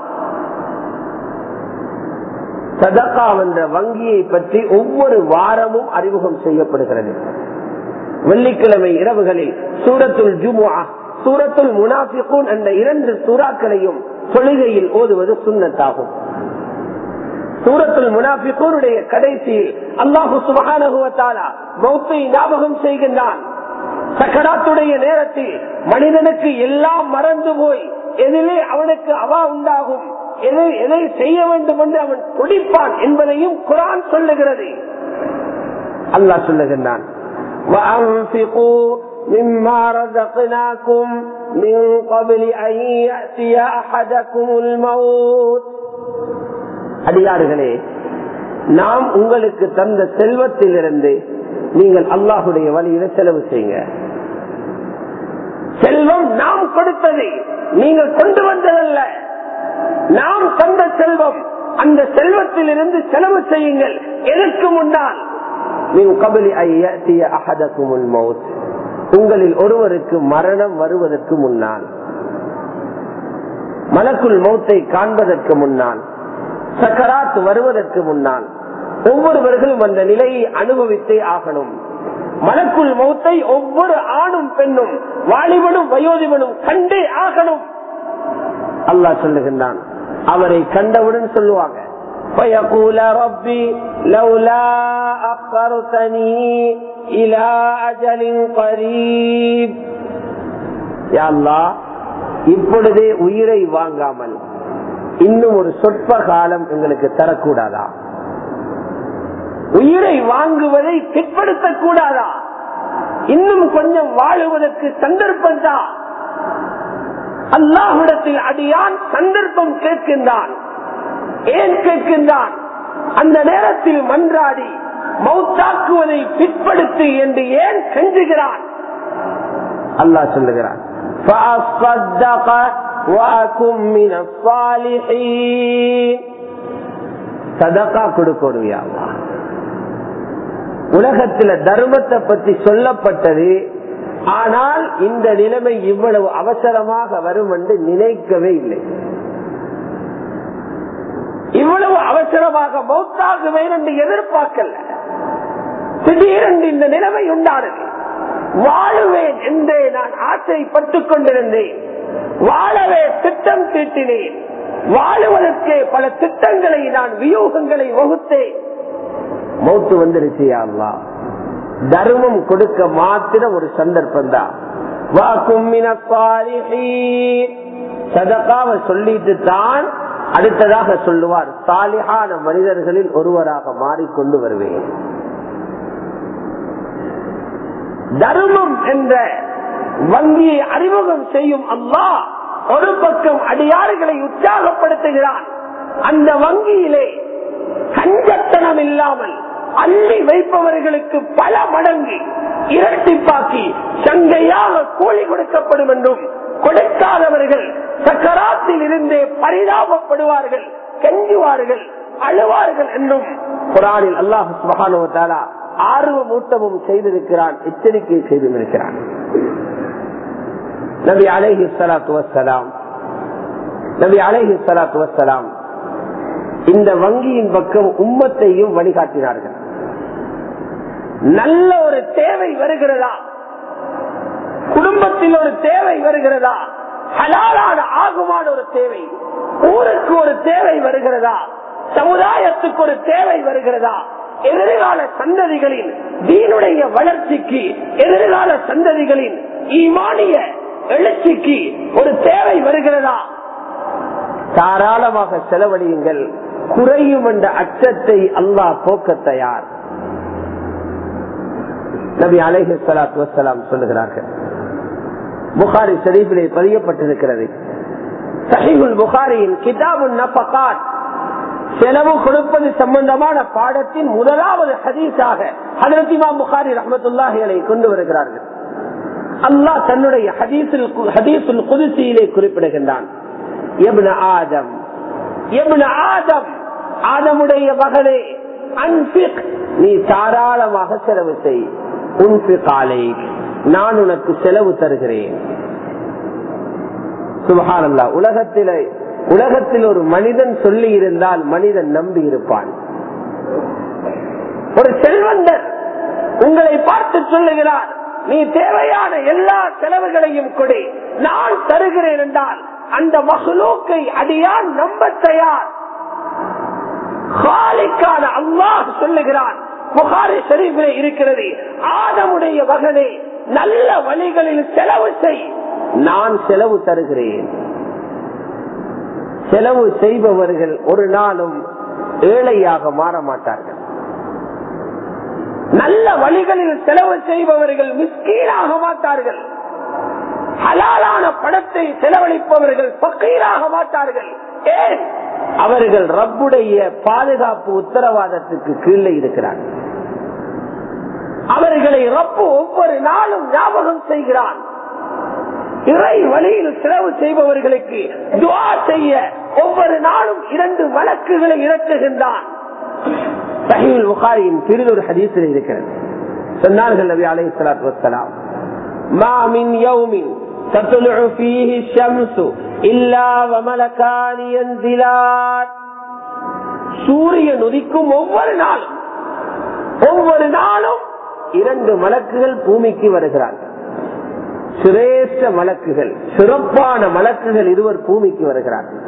சதகா என்ற வங்கியை பற்றி ஒவ்வொரு வாரமும் அறிமுகம் செய்யப்படுகிறது. வெள்ளிக்கிழமை இரவுகளில் சூரத்துல் ஜுமுஆ, சூரத்துல் முனாஃபிகூன் என்ற இரண்டு சூறாக்களையும் தொழுகையில் ஓதுவது சுன்னத்தாகும். சூரத்துல் முனாஃபிகூனுடைய கடைசியில் அல்லாஹு சுப்ஹானஹு வ தஆலா மௌத்தை ஞாபகம் செய்கின்றான். சக்கராத்துடைய நேரத்தில் மனிதனுக்கு எல்லாம் மறந்து போய் எதிலே அவனுக்கு அவா உண்டாகும், எதை எதை செய்ய வேண்டும் என்று அவன் துடிப்பான் என்பதையும் குர்ஆன் சொல்லுகிறது. அல்லாஹ் சொல்லுகின்றான், وَأَنْفِقُوا مِمَّا رَزَقْنَاكُمْ مِنْ قَبْلِ أَنْ يَأْتِيَ أَحَدَكُمُ الْمَوْتُ. அடியார்களே, நாம் உங்களுக்கு தந்த செல்வத்திலிருந்து நீங்கள் அல்லாஹுடைய வழியில செலவு செய்யுங்க. செல்வம் நாம் கொடுத்தது, நீங்கள் கொண்டு வந்ததல்ல. நாம் தந்த செல்வம், அந்த செல்வத்திலிருந்து செலவு செய்யுங்கள். எதற்கு முன்னால்? உங்களில் ஒருவருக்கு மரணம் வருவதற்கு முன்னால், மலக்குல் மௌத்தை காண்பதற்கு முன்னால், சக்கராத் வருவதற்கு முன்னால் ஒவ்வொருவர்களும் அந்த நிலையை அனுபவித்தே ஆகணும். மலக்குல் மௌத்தை ஒவ்வொரு ஆணும் பெண்ணும் வாலிபனும் வயோதிபனும் கண்டே ஆகணும். அல்லாஹ் சொல்லுகின்றான், அவரை கண்டவுடன் சொல்லுவாங்க, فَيَقُولَ رَبِّي لَوْلَا أَخَّرْتَنِي إِلَى أَجَلٍ قَرِيبٍ. யா அல்லாஹ், இப்பொழுதே உயிரை வாங்காமல் இன்னும் ஒரு சொற்ப காலம் எங்களுக்கு தரக்கூடாதா? உயிரை வாங்குவதை பிற்படுத்தக் கூடாதா? இன்னும் கொஞ்சம் வாழுவதற்கு சந்தர்ப்பம் தான். அல்லாஹ்விடத்தில் அடியான் சந்தர்ப்பம் கேட்கின்றான். ஏன் கேட்கின்றான்? அந்த நேரத்தில் மன்றாடி மௌத்தாக்குவதை பிற்படுத்து என்று ஏன் செஞ்சுகிறான்? அல்லாஹ் சொல்லுகிறான், சதகா கொடுக்கணுயா. உலகத்தில் தர்மத்தை பற்றி சொல்லப்பட்டது, ஆனால் இந்த நிலைமை இவ்வளவு அவசரமாக வரும் என்று நினைக்கவே இல்லை. இவ்வளவு அவசரமாக மௌத்தாகுவேன் என்று எதிர்பார்க்கல. திடீரென்று இந்த நிலைமை உண்டானது. வாழுவேன் என்றே நான் ஆசைப்பட்டுக் கொண்டிருந்தேன். வாழவே திட்டம் தீட்டினேன். வாழுவதற்கே பல திட்டங்களை நான் வியூகங்களை வகுத்தேன். மௌத்து வந்துருச்சு. யா அல்லாஹ், தர்மம் கொடுக்க மாத்திரம் ஒரு சந்தர்ப்பம் தான். சதகாவை சொல்லிட்டு தான் அடுத்ததாக சொல்லுவார், சாலிஹான மனிதர்களில் ஒருவராக மாறிக்கொண்டு வருவேன். தர்மம் என்ற வங்கியை அறிமுகம் செய்யும் அல்லாஹ் ஒரு பக்கம் அடியார்களை உற்சாகப்படுத்துகிறான். அந்த வங்கியிலே கஞ்சத்தனம் இல்லாமல் அள்ளி வைப்பவர்களுக்கு பல மடங்கு இரட்டிப்பாக்கி சங்கையாக கூலி கொடுக்கப்படும் என்றும், கொடுக்காதவர்கள் சக்கராத்தில் இருந்தே பரிதாபப்படுவார்கள், கெஞ்சுவார்கள், அழுவார்கள் என்றும் குர்ஆனில் அல்லாஹ் சுப்ஹானஹு வ தஆலா ஆர்வமூட்டமும் செய்திருக்கிறான், எச்சரிக்கை செய்திருக்கிறான். நபி அலைஹி ஸலாத்து வஸ்ஸலாம் நபி அலைஹி ஸலாத்து வஸ்ஸலாம் இந்த வங்கியின் பக்கம் உம்மத்தையும் வழிகாட்டினார்கள். நல்ல ஒரு தேவை வருகிறதா, குடும்பத்தில் ஒரு தேவை வருகிறதா, ஹலாலான ஆகுமான ஒரு தேவை, ஊருக்கு ஒரு தேவை வருகிறதா, சமுதாயத்துக்கு ஒரு தேவை வருகிறதா, எதிர்கால சந்ததிகளின் தீனுடைய வளர்ச்சிக்கு, எதிர்கால சந்ததிகளின் ஈமானிய எழுச்சிக்கு ஒரு தேவை வருகிறதா, தாராளமாக செலவழியுங்கள். குறையும் என்ற அச்சத்தை அல்லாஹ் போக்க தயார். நபி அலைஹி ஸலாத்து வஸ்ஸலாம் சொல்லுகிறார்கள், புகாரி ஷரீஃபிலே பதியப்பட்டிருக்கிறது, ஸஹீஹுல் புகாரியின் கிதாபுன் நஃபகாத், செலவு கொடுப்பது சம்பந்தமான பாடத்தின் முதலாவது ஹதீஸாக ஹஜ்ரத் இமாம் புகாரி ரஹ்மத்துல்லாஹி அலைஹி கொண்டு வருகிறார்கள். அல்லாஹ் தன்னுடைய ஹதீஸுல் ஹதீஸுல் குத்ஸியிலே குறிப்பிடுகின்றான், இப்னு ஆதம் இப்னு ஆதம், ஆதமுடைய மகனே, அன்ஃபிக், நீ தாராளமாக செலவு செய், உன்ஃபிக் அலைக், நான் உனக்கு செலவு தருகிறேன். சுப்ஹானல்லாஹ். உலகத்தில் உலகத்தில் ஒரு மனிதன் சொல்லி இருந்தால் மனிதன் நம்பி இருப்பான். ஒரு செல்வந்தர் உங்களை பார்த்து சொல்லுகிறார், நீ தேவையான எல்லா செலவுகளையும் கொடு, நான் தருகிறேன் என்றால் அந்த மஹ்லூக்கை அடியான் நம்ப தயார். காலிக்கான அல்லாஹ் சொல்லுகிறான், புகாரி ஷரீஃபிலே இருக்கிறது, ஆதமுடைய மகனே, நல்ல வழிகளில் செலவு செய், நான் செலவு தருகிறேன். செலவு செய்பவர்கள் ஒரு நாளும் ஏழையாக மாற மாட்டார்கள். நல்ல வழிகளில் செலவு செய்பவர்கள் மிஸ்கீனாக மாட்டார்கள். ஹலாலான பணத்தை செலவழிப்பவர்கள் ஃபக்கீராக மாட்டார்கள். ஏன்? அவர்கள் ரப்புடைய பாதுகாப்பு உத்தரவாதத்துக்கு கீழே இருக்கிறார்கள். அவர்களை ரப்பு ஒவ்வொரு நாளும் ஞாபகம் செய்கிறான். இறை வழியில் செலவு செய்பவர்களுக்கு துஆ செய்ய ஒவ்வொரு நாளும் இரண்டு வழக்குகளை இறக்குகின்றான். ஸஹீஹுல் புகாரியின் பிரில் ஒரு ஹதீஸில் இருக்கிறது. சொன்னார்கள் நபி அலைஹிஸ்ஸலாத்து வஸ்ஸலாம், மா மின் யௌமின் தத்லுஉ ஃபீஹி ஷம்ஸு இல்லா வமலகானி யன்ஸிலான். சூரியன் உதிக்கும் ஒவ்வொரு நாளும் ஒவ்வொரு நாளும் இரண்டு மலக்குகள் பூமிக்கு வருகிறார்கள். சிரேஷ்ட மலக்குகள், சிறப்பான மலக்குகள் இருவர் பூமிக்கு வருகிறார்கள்.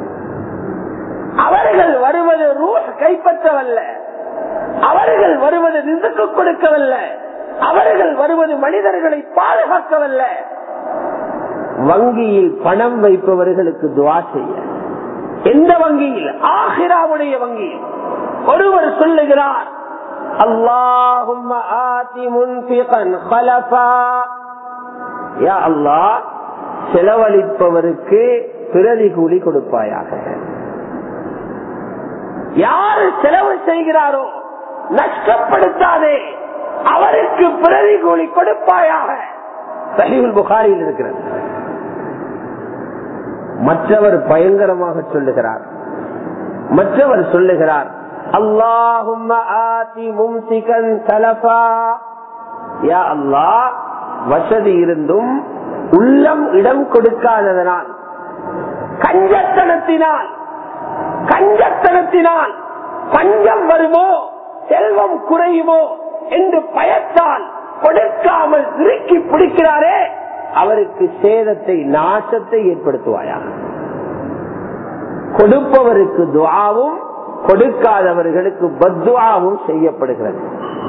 அவர்கள் வருவது ரூஹ் கைப்பற்றவல்ல, அவர்கள் வருவது ரிஸ்க் கொடுக்கவல்ல, அவர்கள் வருவது மனிதர்களை பாதுகாக்கவல்ல. வங்கியில் பணம் வைப்பவர்களுக்கு துஆ செய்ய. எந்த வங்கியில்? ஆகிராவுடைய வங்கியில். ஒருவர் சொல்லுகிறார், அல்லாஹும்ம ஆதி முன்ஃபிகன் ஹலஃபா, யா அல்லாஹ் செலவழிப்பவருக்கு பிரதி கூலி கொடுப்பாயாக. யார் செலவு செய்கிறாரோ நஷ்டப்படுத்தாதே, அவருக்கு பிரதி கூலி கொடுப்பாயாக. சஹீஹுல் புகாரியில் இருக்கிறது. மற்றவர் பயங்கரமாக சொல்லுகிறார். மற்றவர் சொல்லுகிறார், அல்லாஹும்ம ஆதி மும்சிகன் தலஃபா, யா அல்லாஹ் வசதி இருந்தும் உள்ளம் இடம் கொடுக்காததனால், கஞ்சத்தனத்தினால் கஞ்சத்தனத்தினால் பஞ்சம் வருமோ செல்வம் குறையுமோ என்று பயத்தால் கொடுக்காமல் இறுக்கி பிடிக்கிறாரே, அவருக்கு சேதத்தை நாசத்தை ஏற்படுத்துவாயா. கொடுப்பவருக்கு துஆவும் கொடுக்காதவர்களுக்கு பத்துஆவும் செய்யப்படுகிறது.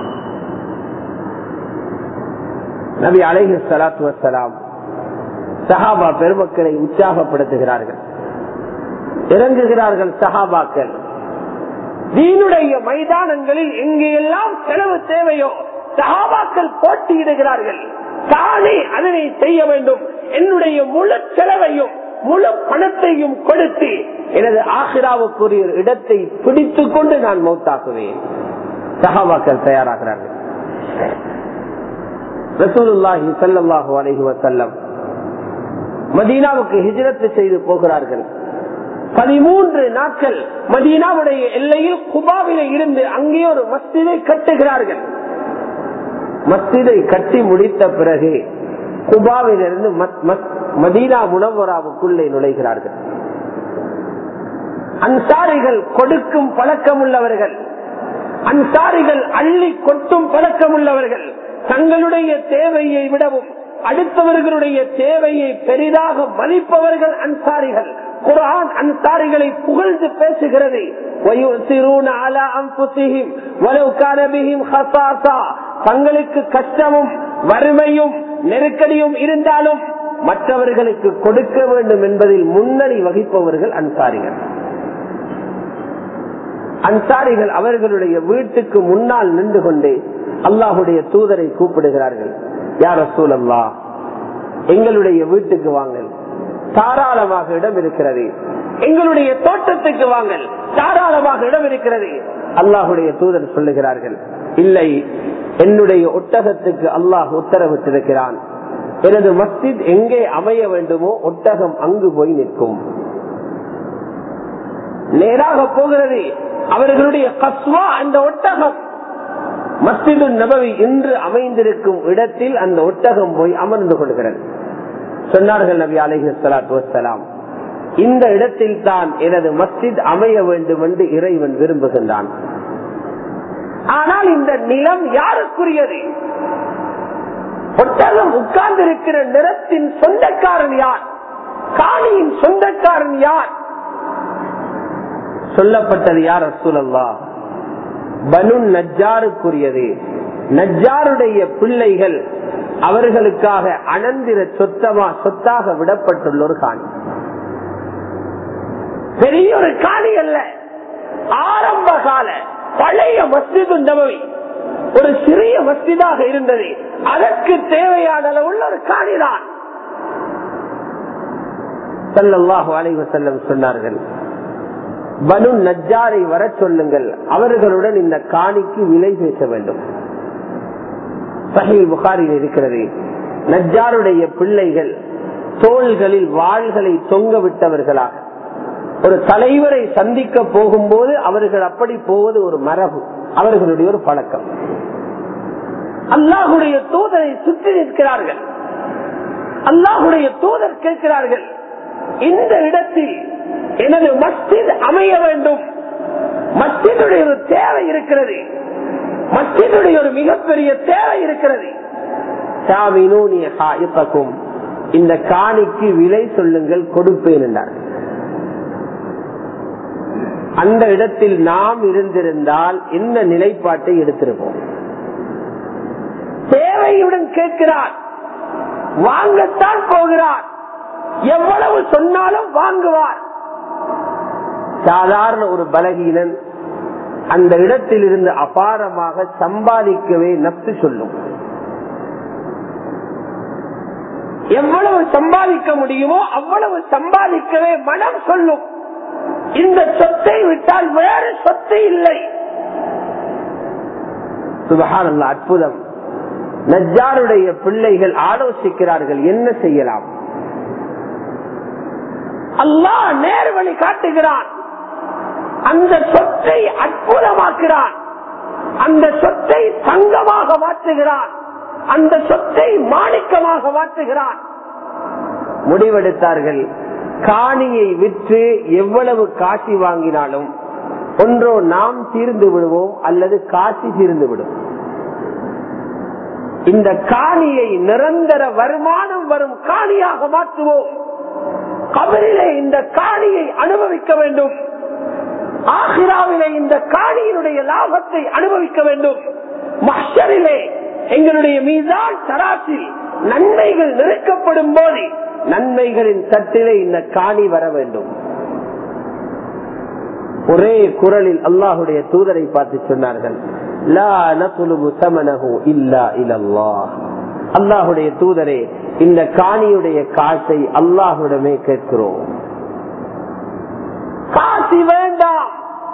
நபி அலைஹி ஸலாத்து வஸ்ஸலாம் சஹாபா பெருமக்களை உற்சாகப்படுத்துகிறார்கள், இறங்குகிறார்கள். சஹாபாக்கள் தீனுடைய மைதானங்களில் எங்கெல்லாம் செலவு தேவையோ சஹாபாக்கள் போட்டியிடுகிறார்கள். தானே அதனை செய்ய வேண்டும், என்னுடைய முழு செலவையும் முழு பணத்தையும் கொடுத்து எனது ஆகிராவுக்குரிய இடத்தை பிடித்துக் கொண்டு நான் மௌத்தாக்குவேன். சஹாபாக்கள் தயாராகிறார்கள். ரசூலுல்லாஹி ஸல்லல்லாஹு அலைஹி வஸல்லம் மதீனாவுக்கு ஹிஜ்ரத் செய்து போகிறார்கள். பதிமூன்று நாட்கள் மதீனாவுடைய எல்லையில் குபாவிலே இருந்து அங்கே ஒரு மஸ்ஜிதை கட்டுகிறார்கள். மஸ்ஜிதை கட்டி முடித்த பிறகு குபாவிலிருந்து மதீனா முனவ்வராவுக்குள்ளே நுழைகிறார்கள். அன்சாரிகள் கொடுக்கும் பழக்கம் உள்ளவர்கள், அன்சாரிகள் அள்ளி கொட்டும் பழக்கம் உள்ளவர்கள். தங்களுடைய தேவையை விடவும் அடுத்தவர்களுடைய தேவையை பெரிதாக மதிப்பவர்கள் அன்சாரிகள். குர்ஆன் அன்சாரிகளை புகழ்ந்து பேசுகிறது. தங்களுக்கு கஷ்டமும் வறுமையும் நெருக்கடியும் இருந்தாலும் மற்றவர்களுக்கு கொடுக்க வேண்டும் என்பதில் முன்னணி வகிப்பவர்கள் அன்சாரிகள். அன்சாரிகள் அவர்களுடைய வீட்டுக்கு முன்னால் நின்று கொண்டு அல்லாஹுடைய தூதரை கூப்பிடுகிறார்கள். யா ரசூலல்லாஹ், எங்களுடைய வீட்டுக்கு வாங்கள், தாராளமாக இடம் இருக்கிறது. எங்களுடைய தோட்டத்துக்கு வாங்கள், தாராளமாக இடம் இருக்கிறது. அல்லாஹுடைய தூதர் சொல்லுகிறார்கள், இல்லை, என்னுடைய ஒட்டகத்துக்கு அல்லாஹ் உத்தரவிட்டிருக்கிறான். எனது மஸ்ஜித் எங்கே அமைய வேண்டுமோ ஒட்டகம் அங்கு போய் நிற்கும். நேராக போகிறது. அவர்களுடைய கஸ்வா அந்த ஒட்டகம் மஸ்ஜிது நபவி இன்று அமைந்திருக்கும் இடத்தில் அந்த ஒட்டகம் போய் அமர்ந்து கொள்கிறது. சொன்னார்கள் நபி அலைஹி ஸலாத்து வஸ்ஸலாம், இந்த இடத்தில் தான் எனது மஸ்ஜித் அமைய வேண்டும் என்று இறைவன் விரும்புகின்றான். ஆனால் இந்த நிலம் யாருக்குரியது? ஒட்டகம் உட்கார்ந்திருக்கிற நிலத்தின் சொந்தக்காரன் யார்? காணியின் சொந்தக்காரன் யார்? சொல்லப்பட்டது யார் ரசூலல்லாஹ்? பனு நஜ்ஜாருக்குரியது. நஜ்ஜாருடைய பிள்ளைகள் அவர்களுக்காக அனந்திர சொத்தமா சொத்தாக விடப்பட்டுள்ள ஒரு காணி. பெரிய ஒரு காணி அல்ல, ஆரம்ப கால பழைய மஸ்ஜிது நபவி ஒரு சிறிய மஸ்ஜிதாக இருந்தது. அதற்கு தேவையான அளவுள்ள ஒரு காணிதான். ஸல்லல்லாஹு அலைஹி வஸல்லம் சொன்னார்கள், பனு நஜ்ஜாரை வர சொல்லுங்கள், அவர்களுடன் இந்த காணிக்கு விலை பேச வேண்டும். சஹீஹ் புகாரியில் இருக்கிறது. நஜ்ஜாருடைய பிள்ளைகள் தோள்களில் வாள்களை தொங்க விட்டவர்களாக ஒரு தலைவரை சந்திக்க போகும்போது அவர்கள் அப்படி போவது ஒரு மரபு, அவர்களுடைய ஒரு பழக்கம். அல்லாஹுடைய தூதரை சுற்றி நிற்கிறார்கள். அல்லாஹுடைய தூதர் கேட்கிறார்கள், இந்த இடத்தில் எனது மஸ்ஜித் அமைய வேண்டும். மஸ்ஜிதுடைய ஒரு தேவை இருக்கிறது, மஸ்ஜிதுடைய ஒரு மிகப்பெரிய தேவை இருக்கிறது. இந்த காணிக்கு விலை சொல்லுங்கள், கொடுப்பேன் என்றார்கள். அந்த இடத்தில் நாம் இருந்திருந்தால் என்ன நிலைப்பாட்டை எடுத்திருப்போம்? தேவையுடன் கேட்கிறார், வாங்கத்தான் போகிறார். எவ்வளவு சொன்னாலும் வாங்குவார். சாதாரண ஒரு பலகீனன் அந்த இடத்தில் இருந்து அபாரமாக சம்பாதிக்கவே நப்சு சொல்லும். எவ்வளவு சம்பாதிக்க முடியுமோ அவ்வளவு சம்பாதிக்கவே மனம் சொல்லும். இந்த சொத்தை விட்டால் வேறு சொத்து இல்லை. சுப்ஹானல்லாஹ், அற்புதம். நஜ்ஜாருடைய பிள்ளைகள் ஆலோசிக்கிறார்கள், என்ன செய்யலாம்? அல்லாஹ் நேர்வழி காட்டுகிறான். அந்த சொத்தை அற்புதமாக்குகிறான். அந்த சொத்தை தங்கமாக மாற்றுகிறான். அந்த சொத்தை மாணிக்கமாக மாற்றுகிறான். முடிவெடுத்தார்கள், காணியை விற்று எவ்வளவு காசி வாங்கினாலும் ஒன்றோ நாம் தீர்ந்து விடுவோம் அல்லது காசி தீர்ந்து விடும். இந்த காணியை நிரந்தர வருமானம் வரும் காணியாக மாற்றுவோம். கபரிலே இந்த காணியை அனுபவிக்க வேண்டும். ஆகிராவிலே இந்த காணியினுடைய லாபத்தை அனுபவிக்க வேண்டும். மஹ்ஷரிலே எங்களுடைய மீதான் தராசில் நன்மைகள் நெருக்கப்படும் போது நன்மைகளின் தட்டிலே இந்த காணி வர வேண்டும். ஒரே குரலில் அல்லாஹுடைய தூதரை பார்த்து சொன்னார்கள், லா நத்லுபு ஸமனஹு இல்லா இலல்லாஹ். அல்லாஹுடைய தூதரே, இந்த காணியுடைய காசை அல்லாஹ்விடமே கேட்கிறோம். காசி வேண்டாம்,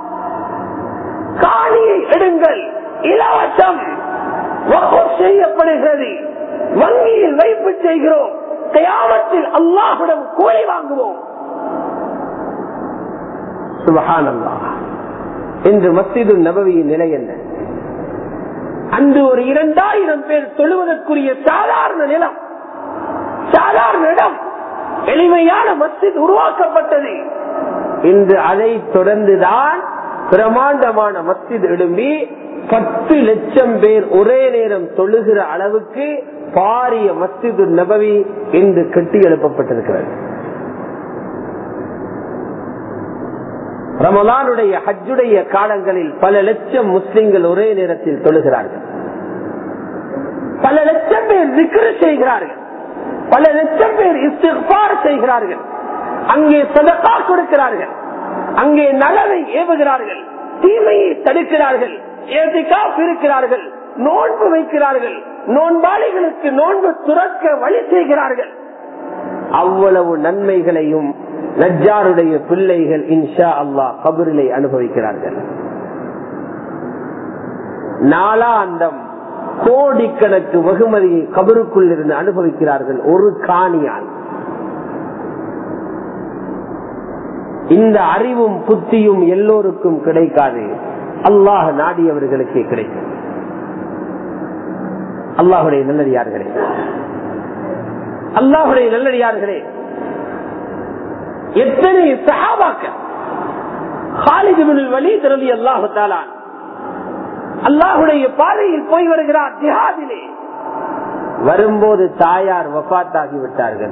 காணியை எடுங்கள், இலவசம், வக்ஃப் செய்யப்படுகிறது, வங்கியில் வைப்பு செய்கிறோம், கியாமத்தில் அல்லாஹ்விடம் கூலி வாங்குவோம். சுப்ஹானல்லாஹ். இன்று மஸ்ஜிது நபவியின் நிலை என்ன? அன்று ஒரு இரண்டாயிரம் பேர் தொழுவதற்குரிய சாதாரண நிலம், சாதாரண இடம், எளிமையான மஸ்ஜித் உருவாக்கப்பட்டது. இன்று அதை தொடர்ந்துதான் பிரமாண்டமான மஸ்ஜித் எழும்பி பத்து லட்சம் பேர் ஒரே நேரம் தொழுகிற அளவுக்கு பாரிய மஸ்ஜிது நபவி இன்று கட்டி எழுப்பப்பட்டிருக்கிறது. ரமலானுடைய ஹஜ்ஜுடைய காலங்களில் பல லட்சம் முஸ்லிம்கள் ஒரே நேரத்தில் தொழுகிறார்கள். பல லட்சம் பேர் zikr செய்கிறார்கள். பல லட்சம் பேர் இஸ்திக்பார் செய்கிறார்கள். அங்கே சதகா கொடுக்கிறார்கள். அங்கே நலவை ஏவுகிறார்கள், தீமையை தடுக்கிறார்கள், இஅ்திகாஃப் இருக்கிறார்கள், நோன்பு வைக்கிறார்கள், நோன்பாளிகளுக்கு நோன்பு துறக்க வழி செய்கிறார்கள். அவ்வளவு நன்மைகளையும் நஜ்ஜாருடைய பிள்ளைகள் இன்ஷா அல்லாஹ் கபரிலே அனுபவிக்கிறார்கள். நாளாந்தம் கோடிக்கணக்கு வெகுமதியை கபருக்குள் இருந்து அனுபவிக்கிறார்கள் ஒரு காணியால். இந்த அறிவும் புத்தியும் எல்லோருக்கும் கிடைக்காது, அல்லாஹ் நாடியவர்களுக்கே கிடைக்கும். அல்லாஹுடைய நல்லடியார்களே, அல்லாஹுடைய நல்லடியார்களே, எத்தனை சஹாபாக்கள், காலித் இப்னுல் வலீத் ரலியல்லாஹு தஆலா அல்லாஹுடைய பாதையில் போய் வருகிறார். ஜிஹாதிலே வரும்போது தாயார் வஃபாத்தாகி விட்டார்கள்.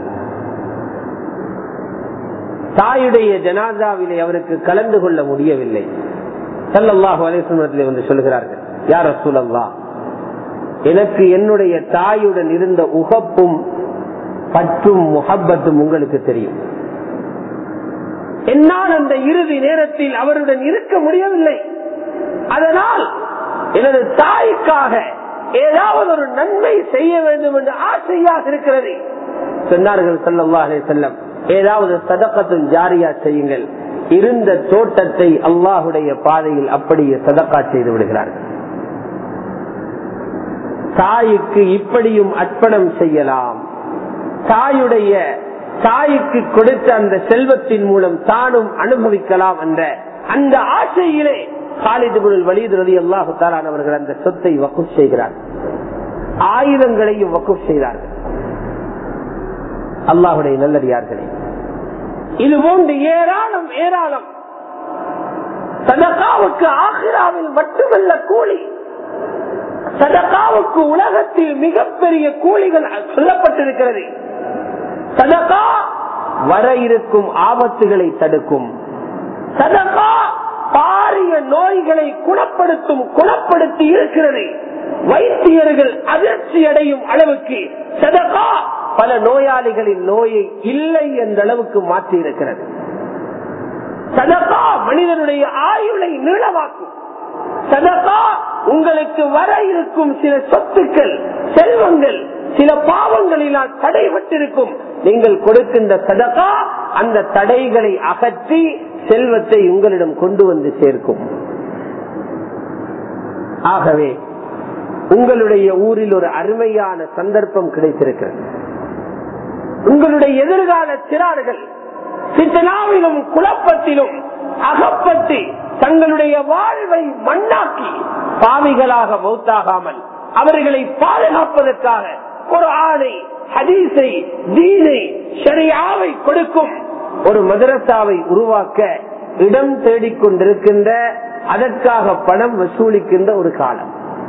தாயுடைய ஜனாசாவிலே அவருக்கு கலந்து கொள்ள முடியவில்லை. ஸல்லல்லாஹு அலைஹி வஸல்லம் வந்து சொல்கிறார்கள், யா ரசூலல்லாஹ், எனக்கு என்னுடைய தாயுடன் இருந்த உகப்பும் பற்றும் முஹப்பத்தும் உங்களுக்கு தெரியும். என்னால் அந்த இறுதி நேரத்தில் அவருடன் இருக்க முடியவில்லை. அதனால் எனது தாய்க்காக ஏதாவது ஒரு நன்மை செய்ய வேண்டும் என்று ஆசையாக இருக்கிறது. சொன்னார்கள் ஸல்லல்லாஹு அலைஹி வஸல்லம், ஏதாவது சதகத்துன் ஜாரியா செய்யுங்கள். இருந்த தோட்டத்தை அல்லாஹுடைய பாதையில் அப்படியே சதகா செய்து விடுகிறார்கள். தாய்க்கு இப்படியும் அர்ப்பணம் செய்யலாம். தாயுடைய தாய்க்கு கொடுத்த அந்த செல்வத்தின் மூலம் தானும் அனுபவிக்கலாம் என்ற அந்த ஆசையிலே காலித் இப்னுல் வலீத் ரலியல்லாஹு தஆலா அவர்கள் அந்த சொத்தை வக்ஃப் செய்கிறார்கள். ஆயுதங்களையும் வக்ஃப் செய்தார்கள். அல்லாஹுடைய நல்லடியார்களே, இது போன்று ஏராளம் ஏராளம் சதகாவுக்கு ஆகிராவில் மட்டுமல்ல கூலி, சதகாவுக்கு உலகத்தில் மிகப்பெரிய கூலிகள் சொல்லப்பட்டிருக்கிறது. சதகா வர இருக்கும் ஆபத்துகளை தடுக்கும். சதகா பாரிய நோய்களை குணப்படுத்தும், குணப்படுத்தி இருக்கிறது. வைத்தியர்கள் அதிர்ச்சி அடையும் அளவுக்கு சதகா பல நோயாளிகளின் நோயை இல்லை என்ற அளவுக்கு மாற்றி இருக்கிறது. சதகா மனிதனுடைய ஆயுளை நீளமாக்கும். சதகா உங்களுக்கு வர இருக்கும் சில சொத்துக்கள், செல்வங்கள், சில பாவங்களினால் தடைபட்டிருக்கும். நீங்கள் கொடுக்கின்ற சதகா அந்த தடைகளை அகற்றி செல்வத்தை உங்களிடம் கொண்டு வந்து சேர்க்கும். ஆகவே உங்களுடைய ஊரில் ஒரு அருமையான சந்தர்ப்பம் கிடைத்திருக்கிறது. உங்களுடைய எதிர்கால சிறார்கள் சித்தனாவிலும் குழப்பத்திலும் அகப்பட்டு தங்களுடைய வாழ்வை மண்ணாக்கி பாவிகளாக மௌத்தாகாமல் அவர்களை பாதுகாப்பதற்காக ஒரு ஆணை, ஹதீஸை, தீனை, ஷரியாவை கொடுக்கும் ஒரு மதரசாவை உருவாக்க இடம் தேடிக்கொண்டிருக்கின்ற, அதற்காக பணம் வசூலிக்கின்ற ஒரு காலம்.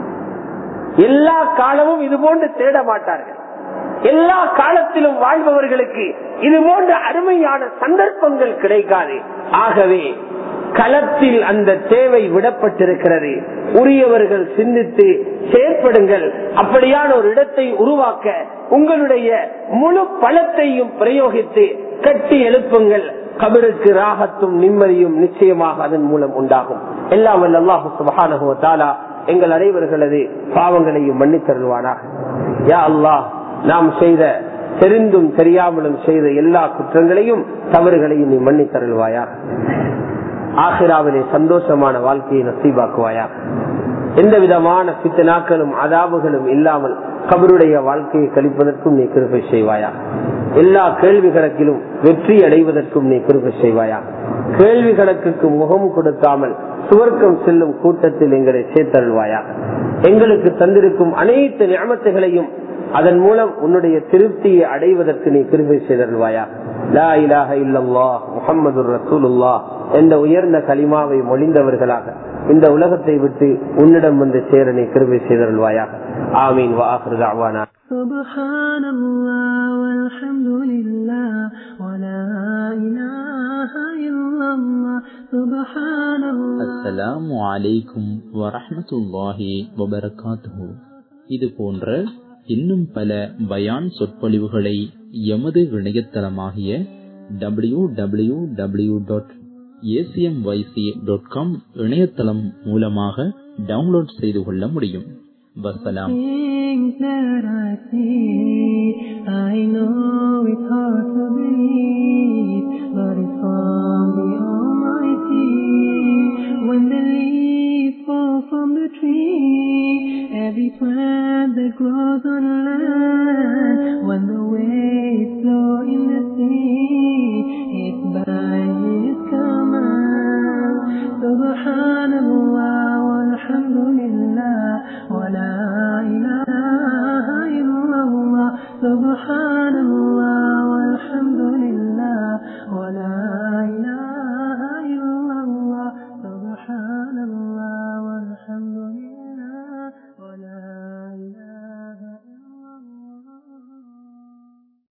எல்லா காலமும் இது போன்று தேட மாட்டார்கள். எல்லா காலத்திலும் வாழ்பவர்களுக்கு இது போன்ற அருமையான சந்தர்ப்பங்கள் கிடைக்காது. ஆகவே களத்தில் அந்த தேவை விடப்பட்டிருக்கிறது. உரியவர்கள் சிந்தித்து செயற்படுங்கள். அப்படியான ஒரு இடத்தை உருவாக்க உங்களுடைய முழு பலத்தையும் பிரயோகித்து கட்டி எழுப்புங்கள். கபருக்கு ராகத்தும் நிம்மதியும் நிச்சயமாக அதன் மூலம் உண்டாகும். எல்லாம் வல்ல அல்லாஹ் சுப்ஹானஹு வ தஆலா எங்கள் அனைவர்களது பாவங்களையும் மன்னித்தருள்வானாக. யா அல்லாஹ், நாம் செய்த தெரிந்தும் தெரியாமலும் செய்த எல்லா குற்றங்களையும் தவறுகளையும் நீ மன்னித்தருள்வாயாக. ஆகிராவிலே சந்தோஷமான வாழ்க்கையை நசீபாக்குவாயாக. எந்த விதமான பித்னாக்களும் அதாபுகளும் இல்லாமல் கபருடைய வாழ்க்கையை கழிப்பதற்கும் நீ கிருபை செய்வாயாக. எல்லா கேள்வி கணக்கிலும் வெற்றி அடைவதற்கும் நீ கிருபை செய்வாயாக. கேள்வி கணக்குக்கு முகம் கொடுக்காமல் சுவர்க்கம் செல்லும் கூட்டத்தில் எங்களை சேர்த்தருள்வாயாக. எங்களுக்கு தந்திருக்கும் அனைத்து நியமத்துகளையும் அதன் மூலம் உன்னுடைய திருப்தியை அடைவதற்கு நீ கிருபை செய்தருள்வாயாக. லா இலாஹ இல்லல்லாஹ் முஹம்மதுர் ரசூலுல்லாஹ் என்ற உயர்ந்த கலிமாவை மொழிந்தவர்களாக இந்த உலகத்தை விட்டு உன்னிடம் வந்து சேர நீ கிருபை செய்தருள்வாயாக. ஆமீன். வ ஆகிரு தஅவானா சுப்ஹானல்லாஹ் வல்ஹம்துலில்லாஹ் வலா இலாஹ இல்லல்லாஹ் சுப்ஹானல்லாஹ். அஸ்ஸலாமு அலைக்கும் வரஹ்மத்துல்லாஹி வபரகாத்துஹு. இது போன்ற இன்னும் பல பயான் சொற்பொழிவுகளை எமது இணையதளமாகிய W W W dot A C M Y C dot com இணையதளம் மூலமாக டவுன்லோட் செய்து கொள்ள முடியும். வஸ்ஸலாம். From the tree, every plant that grows on land, when the waves flow in the sea, it's by His command. Subhanallah walhamdulillah wa la ilaha illallah. Subhanallah walhamdulillah wa la ilaha